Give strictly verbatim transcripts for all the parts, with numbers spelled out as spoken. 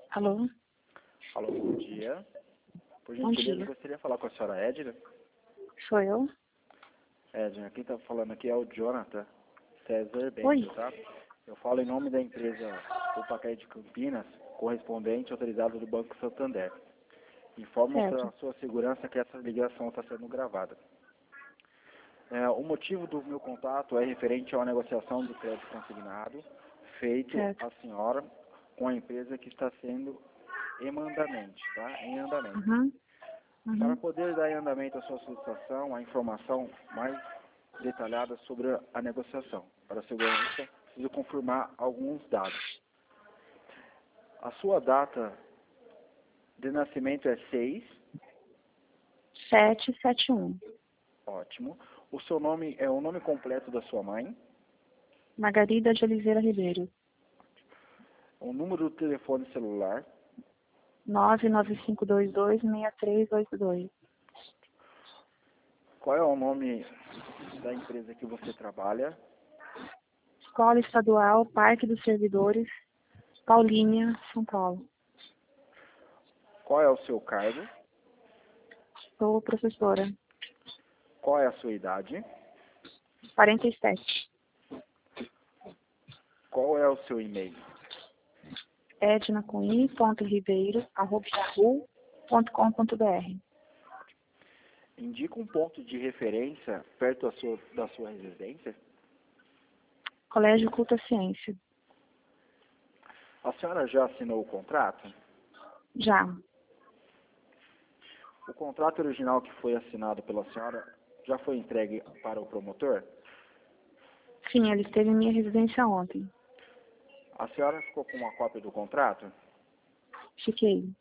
Alô? Alô, bom dia. Por Bom gentileza, dia. eu gostaria de falar com a senhora Edna. Sou eu? Edna, quem está falando aqui é o Jonathan César Oi. Bento, tá? Eu falo em nome da empresa Upacaí de Campinas, correspondente autorizado do Banco Santander. Informo para Certo. a sua segurança que essa ligação está sendo gravada. É, o motivo do meu contato é referente a uma negociação do crédito consignado feito Certo. à senhora com a empresa que está sendo em andamento, tá? Em andamento. Uhum. Para Uhum. poder dar em andamento à sua solicitação, a informação mais detalhada sobre a negociação. Para a segurança, preciso confirmar alguns dados. A sua data de nascimento é seis, sete sete um. ótimo. O seu nome é o nome completo da sua mãe. Margarida de Oliveira Ribeiro. O número do telefone celular. nove nove cinco dois dois seis três oito dois. Qual é o nome da empresa que você trabalha? Escola Estadual Parque dos Servidores, Paulínia, São Paulo. Qual é o seu cargo? Sou professora. Qual é a sua idade? quarenta e sete. Qual é o seu e-mail? edna com i ponto ribeiro arroba yahoo ponto com ponto br. Indica um ponto de referência perto da sua, da sua residência. Colégio Culta Ciência. A senhora já assinou o contrato? Já. O contrato original que foi assinado pela senhora já foi entregue para o promotor? Sim, ele esteve em minha residência ontem. A senhora ficou com uma cópia do contrato? Fiquei.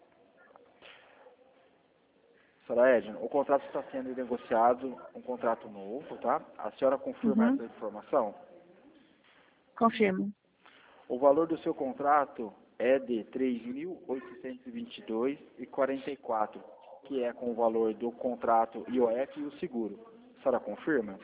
Senhora Edna, o contrato está sendo negociado, um contrato novo, tá? A senhora confirma Uhum. essa informação? Confirmo. O valor do seu contrato é de três mil oitocentos e vinte e dois reais e quarenta e quatro centavos, que é com o valor do contrato I O F e o seguro. A senhora confirma?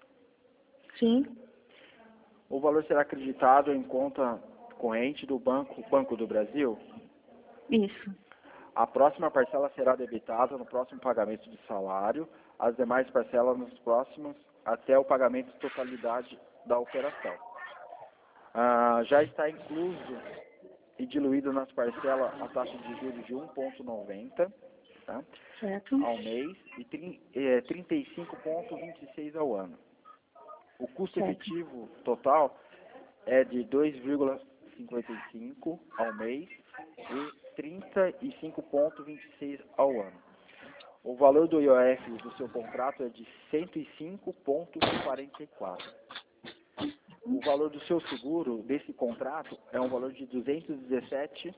Sim. O valor será acreditado em conta corrente do Banco, Banco do Brasil? Isso. A próxima parcela será debitada no próximo pagamento de salário, as demais parcelas nos próximos, até o pagamento de totalidade da operação. Ah, já está incluso e diluído nas parcelas a taxa de juros de um vírgula noventa, tá, Certo. ao mês e trin- eh, trinta e cinco vírgula vinte e seis ao ano. O custo Certo. efetivo total é de dois vírgula cinquenta e cinco ao mês e trinta e cinco vírgula vinte e seis ao ano. O valor do I O F do seu contrato é de cento e cinco vírgula quarenta e quatro. O valor do seu seguro desse contrato é um valor de duzentos e dezessete.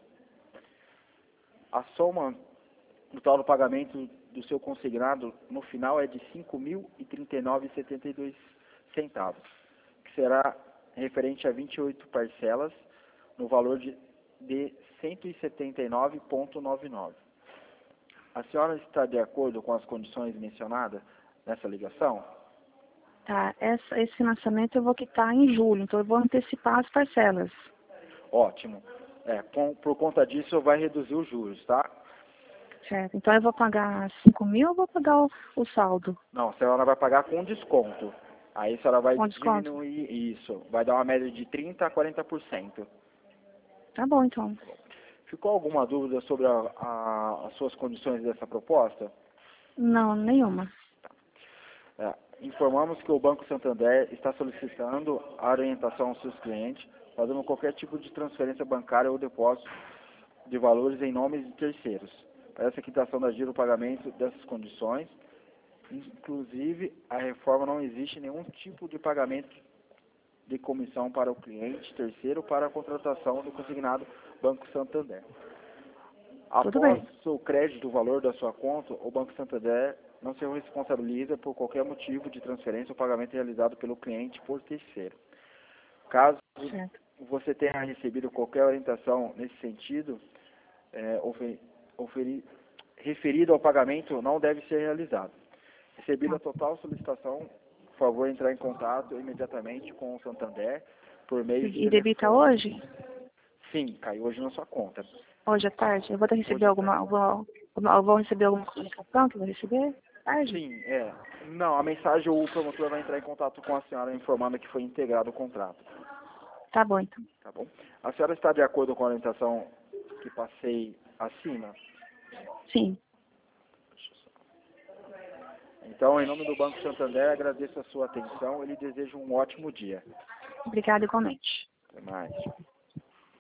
A soma total do pagamento do seu consignado no final é de cinco mil e trinta e nove reais e setenta e dois centavos, que será referente a vinte e oito parcelas no valor de, de cento e setenta e nove vírgula noventa e nove. A senhora está de acordo com as condições mencionadas nessa ligação? Tá, essa, esse financiamento eu vou quitar em julho, então eu vou antecipar as parcelas. Ótimo. É, com, por conta disso vai reduzir os juros, tá? Certo. Então eu vou pagar cinco mil ou vou pagar o, o saldo? Não, a senhora vai pagar com desconto. Aí a senhora vai Com desconto? diminuir isso. Vai dar uma média de trinta a quarenta por cento. Tá bom, então. Ficou alguma dúvida sobre a, a, as suas condições dessa proposta? Não, nenhuma. É, informamos que o Banco Santander está solicitando a orientação aos seus clientes, fazendo qualquer tipo de transferência bancária ou depósito de valores em nome de terceiros. Para essa quitação da giro o pagamento dessas condições, inclusive a reforma não existe nenhum tipo de pagamento de comissão para o cliente terceiro para a contratação do consignado Banco Santander. Tudo Após bem. o crédito do valor da sua conta, o Banco Santander não se responsabiliza por qualquer motivo de transferência ou pagamento realizado pelo cliente por terceiro. Caso Certo. você tenha recebido qualquer orientação nesse sentido, é, ofer, oferi, referido ao pagamento, não deve ser realizado. Recebida a total solicitação, por favor, entrar em contato imediatamente com o Santander por meio de E, e debita telefone. hoje? Sim, caiu hoje na sua conta. Hoje à tarde? Eu vou ter receber Hoje à alguma... Eu vou, eu vou receber alguma comunicação que eu vou receber? Tarde? Sim, é. Não, a mensagem, o promotor vai entrar em contato com a senhora informando que foi integrado o contrato. Tá bom, então. Tá bom? A senhora está de acordo com a orientação que passei acima? Sim. Então, em nome do Banco Santander, agradeço a sua atenção e lhe desejo um ótimo dia. Obrigada igualmente. Até mais.